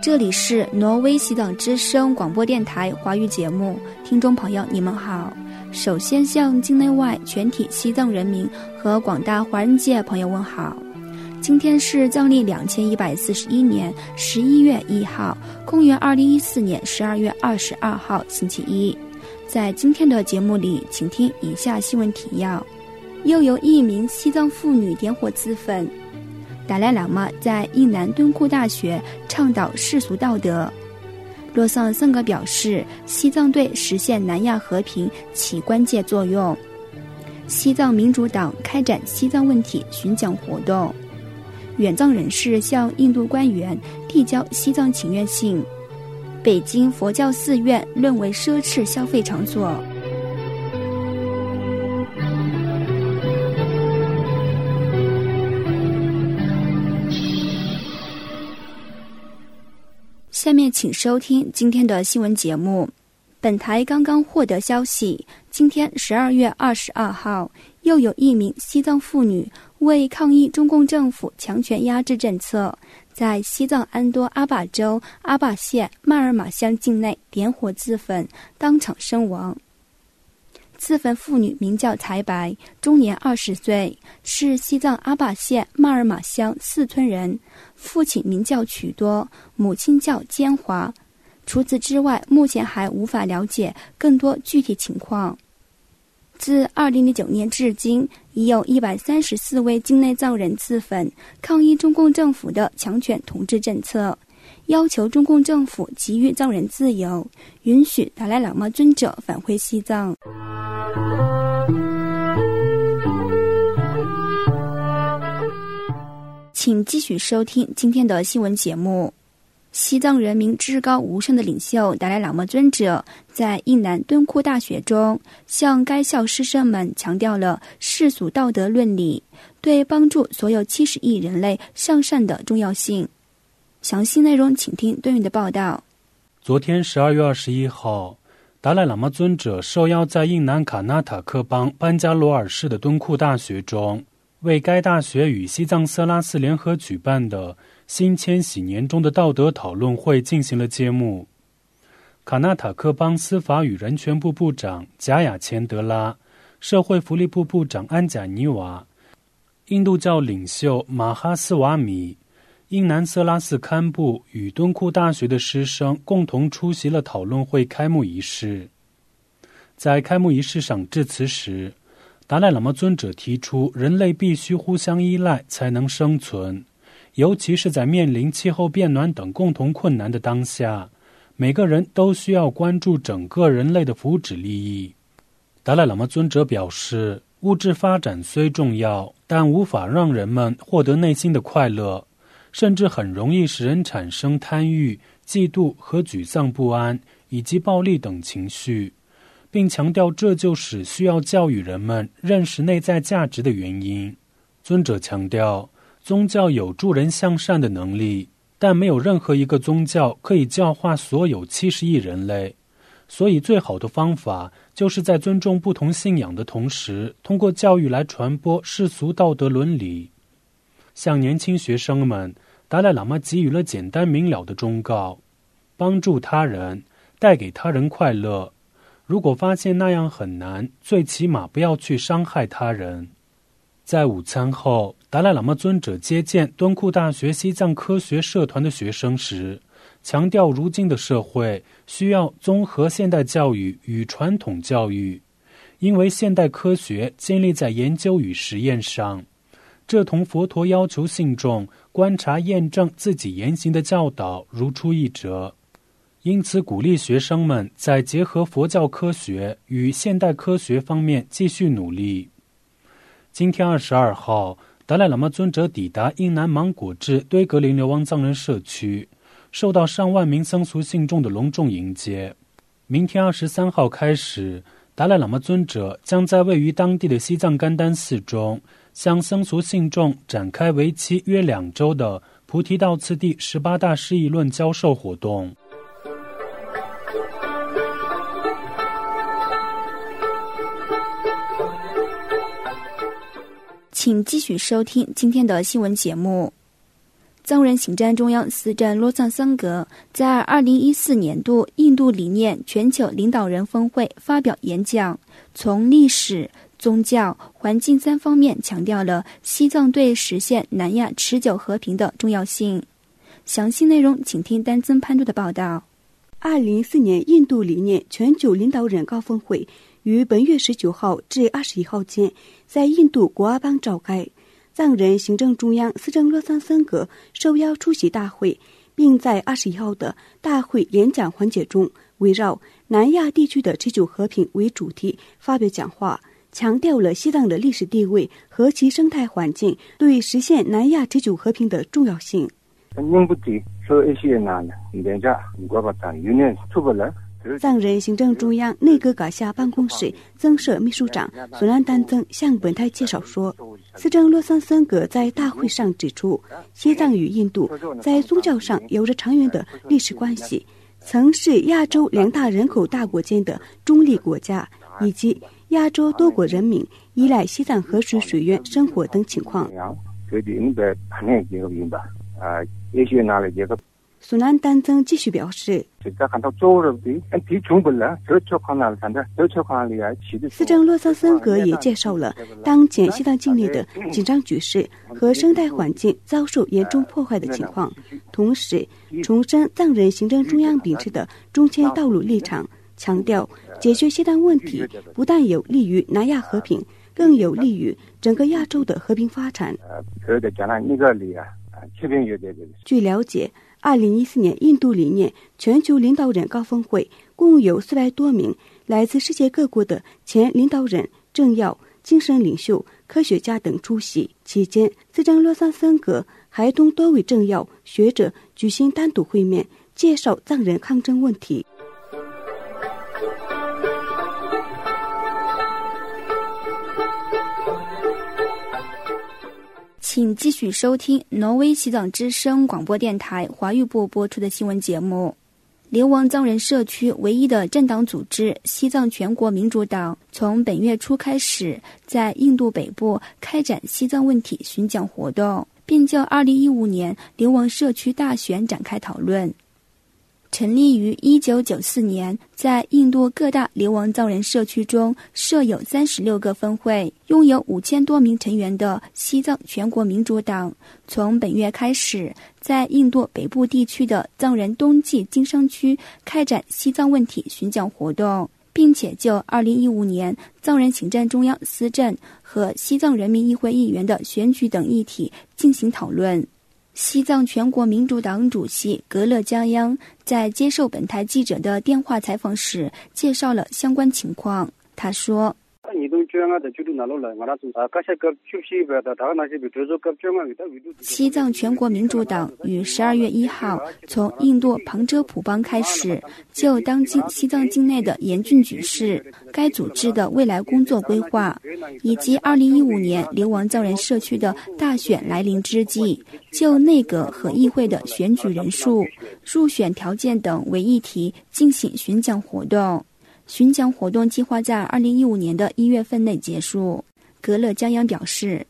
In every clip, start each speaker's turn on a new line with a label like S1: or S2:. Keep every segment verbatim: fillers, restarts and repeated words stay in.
S1: 这里是挪威西藏之声广播电台华语节目，听众朋友你们好。首先向境内外全体西藏人民和广大华人界朋友问好。今天是藏历两千一百四十一年十一月一号，公元二零一四年十二月二十二号星期一。在今天的节目里，请听以下新闻提要：又有一名西藏妇女点火自焚。达赖喇嘛在印南敦库大学倡导世俗道德。洛桑桑格表示，西藏对实现南亚和平起关键作用。西藏民主党开展西藏问题巡讲活动。远藏人士向印度官员递交西藏请愿信。北京佛教寺院沦为奢侈消费场所。下面请收听今天的新闻节目。本台刚刚获得消息，今天十二月二十二号，又有一名西藏妇女为抗议中共政府强权压制政策，在西藏安多阿坝州阿坝县麦尔马乡境内点火自焚，当场身亡。自焚妇女名叫才白，终年二十岁，是西藏阿坝县麦尔马乡四村人，父亲名叫曲多，母亲叫坚华。除此之外，目前还无法了解更多具体情况。自二零零九年至今，已有一百三十四位境内藏人自焚，抗议中共政府的强权统治政策，要求中共政府给予藏人自由，允许达赖喇嘛尊者返回西藏。请继续收听今天的新闻节目。西藏人民至高无上的领袖达赖喇嘛尊者在印南敦库大学中向该校师生们强调了世俗道德伦理对帮助所有七十亿人类向善的重要性。详细内容请听对应的报道。
S2: 昨天十二月二十一号，达赖喇嘛尊者受邀在印南卡纳塔克邦班加罗尔市的敦库大学中，为该大学与西藏色拉寺联合举办的新千禧年中的道德讨论会进行了揭幕。卡纳塔克邦司法与人权部部长贾雅钱德拉、社会福利部部长安贾尼瓦、印度教领袖马哈斯瓦米、印南色拉寺堪布与敦库大学的师生共同出席了讨论会开幕仪式。在开幕仪式上致辞时，达赖喇嘛尊者提出，人类必须互相依赖才能生存，尤其是在面临气候变暖等共同困难的当下，每个人都需要关注整个人类的福祉利益。达赖喇嘛尊者表示，物质发展虽重要，但无法让人们获得内心的快乐，甚至很容易使人产生贪欲、嫉妒和沮丧不安，以及暴力等情绪，并强调这就是需要教育人们认识内在价值的原因。尊者强调，宗教有助人向善的能力，但没有任何一个宗教可以教化所有七十亿人类，所以最好的方法就是在尊重不同信仰的同时，通过教育来传播世俗道德伦理。向年轻学生们，达赖喇嘛给予了简单明了的忠告：帮助他人，带给他人快乐。如果发现那样很难，最起码不要去伤害他人。在午餐后，达赖喇嘛尊者接见敦库大学西藏科学社团的学生时，强调如今的社会需要综合现代教育与传统教育，因为现代科学建立在研究与实验上，这同佛陀要求信众观察验证自己言行的教导如出一辙。因此鼓励学生们在结合佛教科学与现代科学方面继续努力。今天二十二号，达赖喇嘛尊者抵达印南芒果至堆格林流亡藏人社区，受到上万名僧俗信众的隆重迎接。明天二十三号开始，达赖喇嘛尊者将在位于当地的西藏甘丹寺中，向僧俗信众展开为期约两周的菩提道次第十八大释义论教授活动。
S1: 请继续收听今天的新闻节目。 藏人行政中央司政洛桑森格在二零一四年度印度理念全球领导人峰会发表演讲，从历史、宗教、环境三方面强调了西藏对实现南亚持久和平的重要性。详细内容请听丹增潘度的报道。
S3: 二零一四年印度理念全球领导人高峰会于本月十九号至二十一号间在印度果阿邦召开，藏人行政中央司政洛桑森格受邀出席大会，并在二十一号的大会演讲环节中围绕南亚地区的持久和平为主题发表讲话，强调了西藏的历史地位和其生态环境对实现南亚持久和平的重要性。藏人行政中央内阁阁下办公室增设秘书长索兰丹增向本台介绍说，司政洛桑森格在大会上指出，西藏与印度在宗教上有着长远的历史关系，曾是亚洲两大人口大国间的中立国家，以及亚洲多国人民依赖西藏河水水源生活等情况。苏南丹增继续表示，司政洛桑森格也介绍了当前西藏境内的紧张局势和生态环境遭受严重破坏的情况，同时重申藏人行政中央秉持的中间道路立场，强调解决西藏问题不但有利于南亚和平，更有利于整个亚洲的和平发展。据了解，二零一四年印度理念全球领导人高峰会共有四百多名来自世界各国的前领导人、政要、精神领袖、科学家等出席。期间，司政洛桑森格还同多位政要、学者举行单独会面，介绍藏人抗争问题。
S1: 请继续收听挪威西藏之声广播电台华语部播出的新闻节目。流亡藏人社区唯一的政党组织西藏全国民主党从本月初开始在印度北部开展西藏问题巡讲活动，并就二零一五年流亡社区大选展开讨论。成立于一九九四年，在印度各大流亡藏人社区中设有三十六个分会，拥有五千多名成员的西藏全国民主党，从本月开始，在印度北部地区的藏人冬季经商区开展西藏问题巡讲活动，并且就二零一五年藏人行政中央司政和西藏人民议会议员的选举等议题进行讨论。西藏全国民主党主席格勒江央在接受本台记者的电话采访时介绍了相关情况。他说，西藏全国民主党于十二月一号从印度旁遮普邦开始，就当今西藏境内的严峻局势、该组织的未来工作规划，以及二零一五年流亡藏人社区的大选来临之际，就内阁和议会的选举人数、入选条件等为议题进行巡讲活动。巡讲活动计划在二零一五年的一月份内结束。格勒江央表示，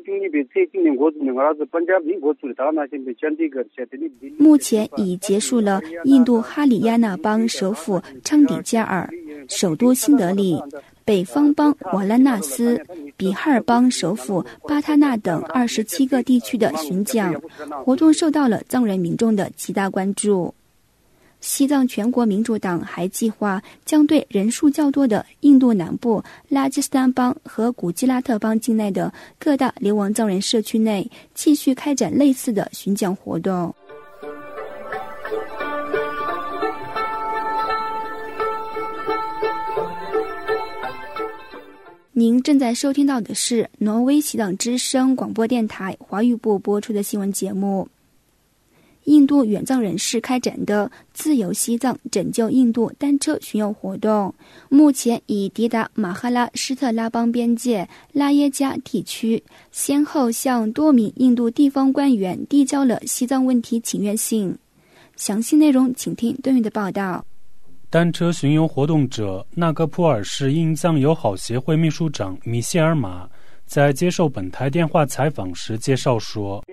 S1: 目前已结束了印度哈里亚纳邦首府昌迪加尔、首都新德里、北方邦瓦拉纳斯、比哈尔邦首府巴塔纳等二十七个地区的巡讲活动，受到了藏人民众的极大关注。西藏全国民主党还计划将对人数较多的印度南部拉吉斯坦邦和古吉拉特邦境内的各大流亡藏人社区内继续开展类似的巡讲活动。您正在收听到的是挪威西藏之声广播电台华语部播出的新闻节目。印度远藏人士开展的自由西藏拯救印度单车巡游活动，目前已抵达马哈拉施特拉邦边界拉耶加地区，先后向多名印度地方官员递交了西藏问题请愿信。详细内容请听对应的报道。
S2: 单车巡游活动者纳格普尔市印藏友好协会秘书长米歇尔马在接受本台电话采访时介绍说，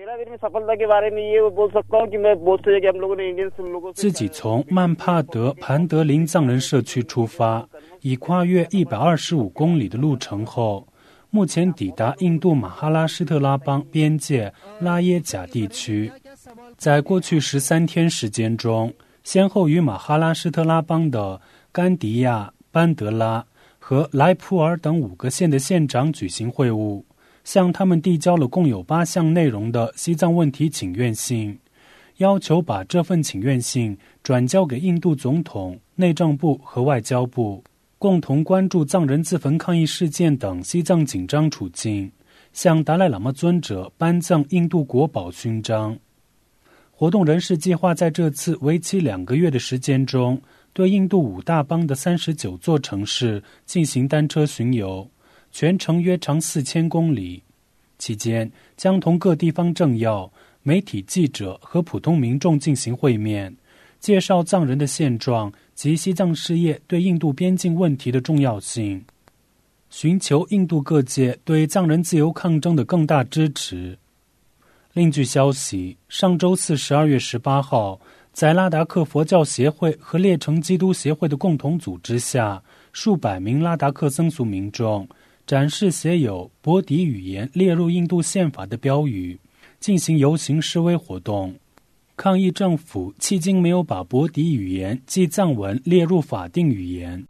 S2: 自己从曼帕德潘德林藏人社区出发，已跨越一百二十五公里的路程后，目前抵达印度马哈拉施特拉邦边界拉耶贾地区。在过去十三天时间中，先后与马哈拉施特拉邦的甘迪亚、班德拉和莱普尔等五个县的县长举行会晤，向他们递交了共有八项内容的西藏问题请愿信，要求把这份请愿信转交给印度总统、内政部和外交部，共同关注藏人自焚抗议事件等西藏紧张处境，向达赖喇嘛尊者颁赠印度国宝勋章。活动人士计划在这次为期两个月的时间中，对印度五大邦的三十九座城市进行单车巡游，全程约长四千公里。期间将同各地方政要、媒体记者和普通民众进行会面，介绍藏人的现状及西藏事业对印度边境问题的重要性，寻求印度各界对藏人自由抗争的更大支持。另据消息，上周四十二月十八号，在拉达克佛教协会和列城基督协会的共同组织下，数百名拉达克僧俗民众展示写有博迪语言列入印度宪法的标语，进行游行示威活动，抗议政府迄今没有把博迪语言即藏文列入法定语言。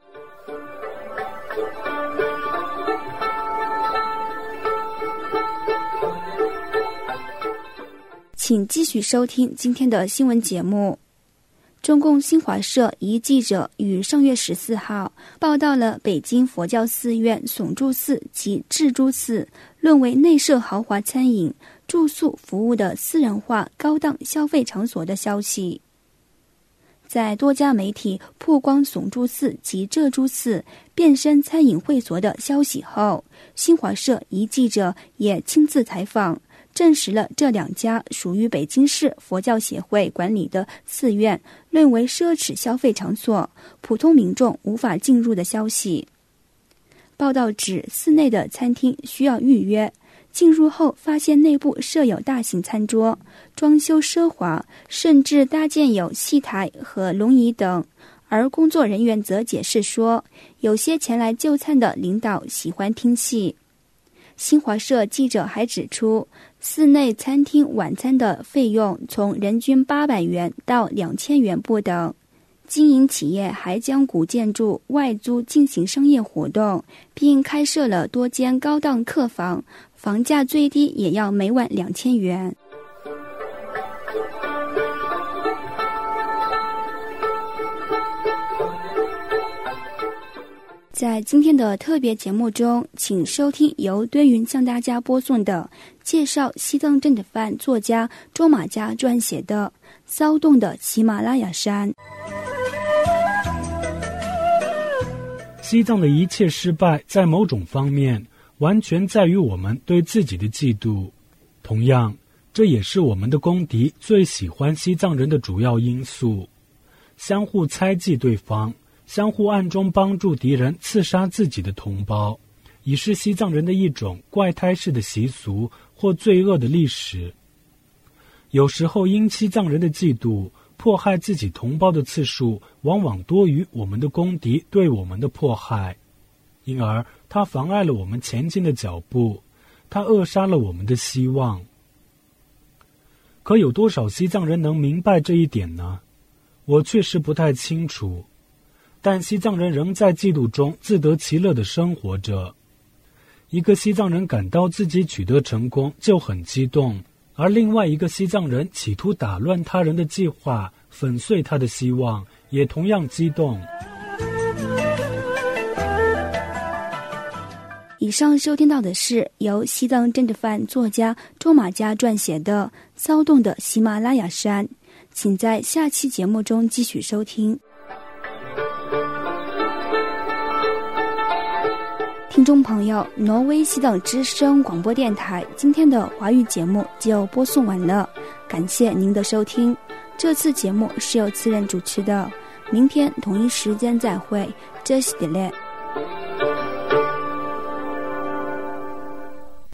S1: 请继续收听今天的新闻节目。中共新华社一记者于上月十四号报道了北京佛教寺院耸柱寺及智珠寺沦为内设豪华餐饮、住宿服务的私人化高档消费场所的消息。在多家媒体曝光耸柱寺及智珠寺变身餐饮会所的消息后，新华社一记者也亲自采访，证实了这两家属于北京市佛教协会管理的寺院沦为奢侈消费场所，普通民众无法进入的消息。报道指，寺内的餐厅需要预约，进入后发现内部设有大型餐桌，装修奢华，甚至搭建有戏台和龙椅等。而工作人员则解释说，有些前来就餐的领导喜欢听戏。新华社记者还指出，寺内餐厅晚餐的费用从人均八百元到两千元不等。经营企业还将古建筑外租进行商业活动，并开设了多间高档客房，房价最低也要每晚两千元。在今天的特别节目中，请收听由堆云向大家播送的介绍西藏政治犯作家周马家撰写的《骚动的喜马拉雅山》。
S2: 西藏的一切失败，在某种方面完全在于我们对自己的嫉妒，同样这也是我们的公敌最喜欢西藏人的主要因素。相互猜忌对方，相互暗中帮助敌人刺杀自己的同胞，已是西藏人的一种怪胎式的习俗或罪恶的历史。有时候因西藏人的嫉妒，迫害自己同胞的次数往往多于我们的公敌对我们的迫害，因而它妨碍了我们前进的脚步，它扼杀了我们的希望。可有多少西藏人能明白这一点呢？我确实不太清楚，但西藏人仍在嫉妒中自得其乐地生活着。一个西藏人感到自己取得成功就很激动，而另外一个西藏人企图打乱他人的计划，粉碎他的希望，也同样激动。
S1: 以上收听到的是由西藏政治犯作家周马家撰写的《骚动的喜马拉雅山》，请在下期节目中继续收听。听众朋友，挪威西藏之声广播电台今天的华语节目就播送完了，感谢您的收听。这次节目是由次任主持的，明天同一时间再会，这是的嘞。